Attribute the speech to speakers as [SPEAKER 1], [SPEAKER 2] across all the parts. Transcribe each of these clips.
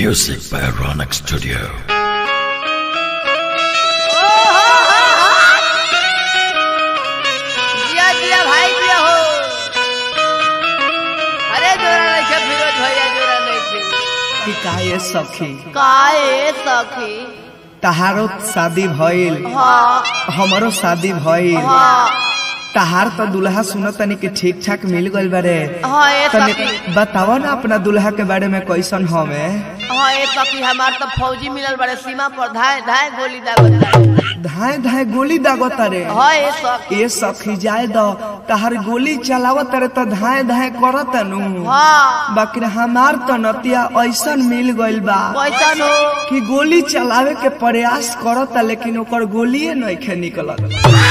[SPEAKER 1] Music by Ronak Studio.
[SPEAKER 2] जिया जिया भाई जिया हो। अरे जोरा नहीं छे फिरोज भैया जोरा नहीं छे।
[SPEAKER 3] कि काहे सखी
[SPEAKER 2] काहे सखी?
[SPEAKER 3] तहारो शादी भइल
[SPEAKER 2] हाँ
[SPEAKER 3] हमरो शादी भइल
[SPEAKER 2] हाँ
[SPEAKER 3] तहार तो दुल्हा सुनो तनी के ठीक ठाक मिल गइल बारे।
[SPEAKER 2] हाँ ए
[SPEAKER 3] तनी
[SPEAKER 2] सखी
[SPEAKER 3] बताओ ना अपना दुल्हा के बारे में कैसन हवे।
[SPEAKER 2] हाँ ए सखी हमार तो फौजी मिलल बड़े सीमा पर धाए धाए गोली दागता।
[SPEAKER 3] धाए धाए गोली दागत रे।
[SPEAKER 2] हाँ ए सखी
[SPEAKER 3] ए सखी जाए दो तहार गोली चलावत रे तो धाए धाए करत नु।
[SPEAKER 2] हाँ
[SPEAKER 3] बाकी हमार तो नतिया ऐसन मिल गइल बा
[SPEAKER 2] कैसन हो?
[SPEAKER 3] कि गोली चलावे के प्रयास करता लेकिन ओकर गोलिए नइखे निकलत।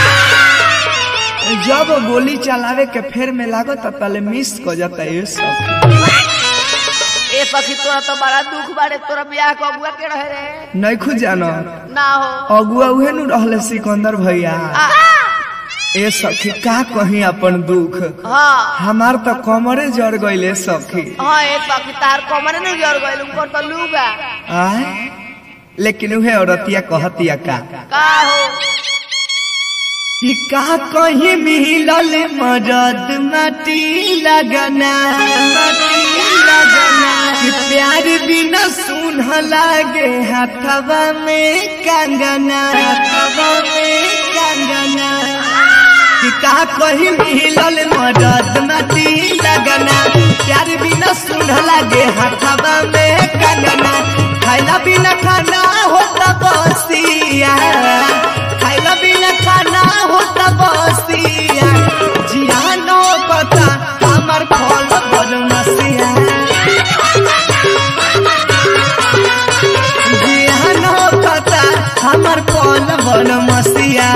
[SPEAKER 3] जब गोली चलावे के फेर में लागत तले मिस को जाता है सब।
[SPEAKER 2] ए सखी तोरा तो बड़ा दुख बारे तोरा ब्याह को अगुआ के रहे रे
[SPEAKER 3] नहीं खुद जानो
[SPEAKER 2] ना हो।
[SPEAKER 3] अगुआ उहे नु रहले सिकंदर भैया। ए सखी का कहीं अपन दुख
[SPEAKER 2] हाँ
[SPEAKER 3] हमार तो कमरे जड़ गइले सखी।
[SPEAKER 2] हाँ ए सखी तार कमरे नहीं जर गइल उनको तो लूगा
[SPEAKER 3] आय लेकिन उहे औरतिया कहतिया का
[SPEAKER 2] हो?
[SPEAKER 3] कि का कहीं मिलल मरद माटी लगना कि प्यार बिना सुन लागे हाथवा में कंगना कि का कहीं मिलल मरद माटी लगना प्यार बिना सुन लागे हाथवा में कंगना खाइला बिना खाना होता बसिया खाइला बिना खाना होता बसिया जियानो पता हमार फल बदमसिया जियानो पता हमार फल बदमसिया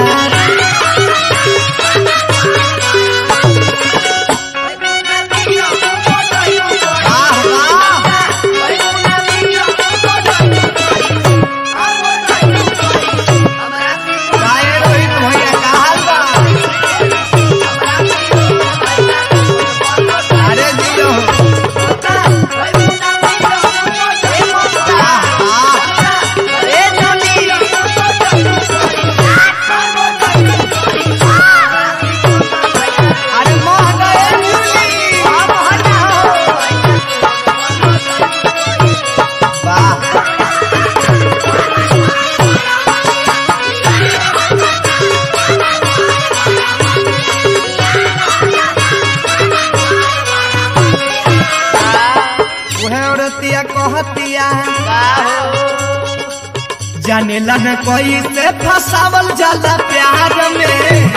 [SPEAKER 3] जाने लगा कोई से फसावल जाला प्यार में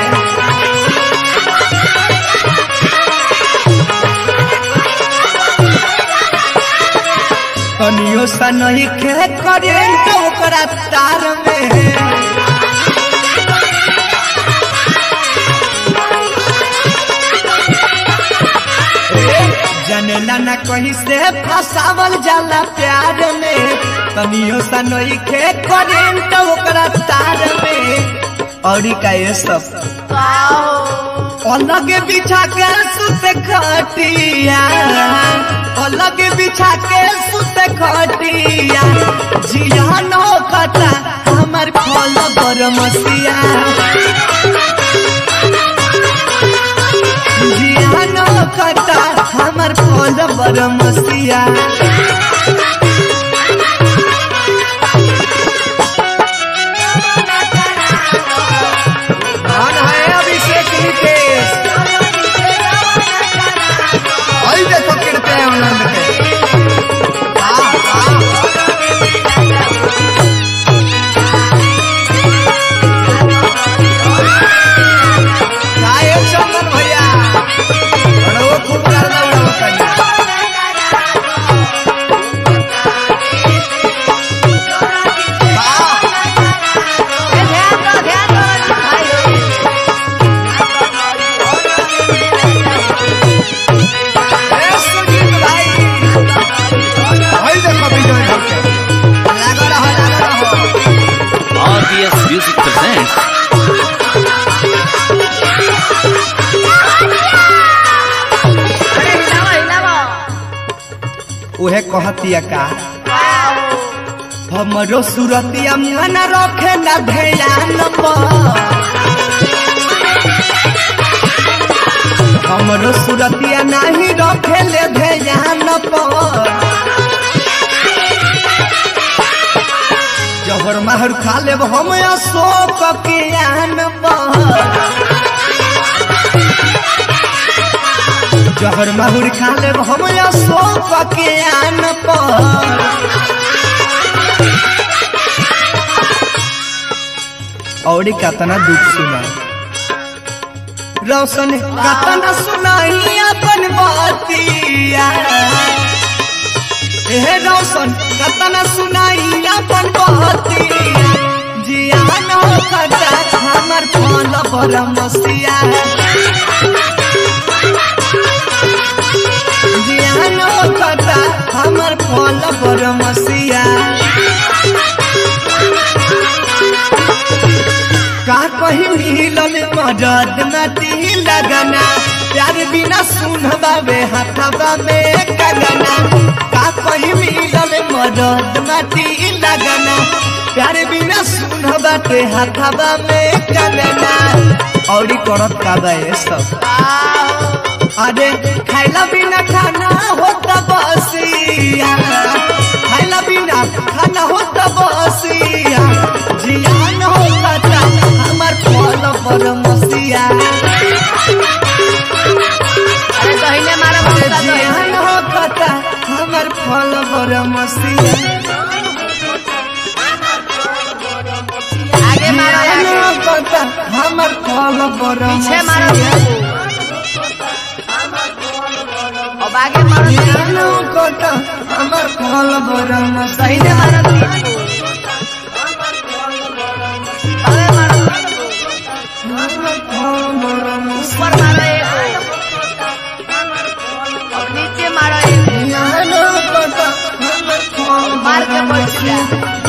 [SPEAKER 3] कनियो सा नहीं खे करेंट ओकरा तार में जानेला ना कहीं से फसावल जाला प्यार में तनियो सा नहीं खे करेंट ओकरा तार में और का ये सब अलग बिछा के सुते खटिया अलग बिछा के सुते खटिया जियानो कटा हमार फल बरमसिया जियानो कटा हमार फल बरमसिया
[SPEAKER 1] Music presents
[SPEAKER 3] उहे कहतिया का हमरो सूरतिया मन रखे न ध्यान पर हमरो सूरतिया नहीं रखे ले ध्यान पर जहर महर खा लेब हम अशोक के आन जहर महर खा लेब हम अशोक के आन और कतना दुख सुना रोशन कतना सुनाई अपन बातिया रोशन कतना सुनाई अपन बातिया जियान हो खता हमर फल पर मसिया जियान हो खता हमर फल पर मसिया का कहीं मिलल मदद नती लगना प्यार बिना सुनबावे हाथवा में कगना का कहीं मिलल मदद नती लगना प्यार बिना सुनबाते हाथवा में कगना और करत का बे सब अरे खाइला बिना खाना होता बसिया खाइला बिना खाना होता बसिया जियान होता हमर फल पर मसिया
[SPEAKER 2] अरे दहिने मारा
[SPEAKER 3] जियान होता हमर फल पर मसिया
[SPEAKER 2] आगे मारो
[SPEAKER 3] जियान होता हमर फल पर
[SPEAKER 2] पीछे मारो
[SPEAKER 3] मसिया
[SPEAKER 2] अब आगे मारो
[SPEAKER 3] जियान होता हमर फल पर
[SPEAKER 2] दहिने
[SPEAKER 3] मसिया
[SPEAKER 2] मारो अरे मारो ऊपर मारो एक अब नीचे मारो एक
[SPEAKER 3] जियान होता हमर फल
[SPEAKER 2] मार के
[SPEAKER 3] पर
[SPEAKER 2] बैठ जा
[SPEAKER 3] मसिया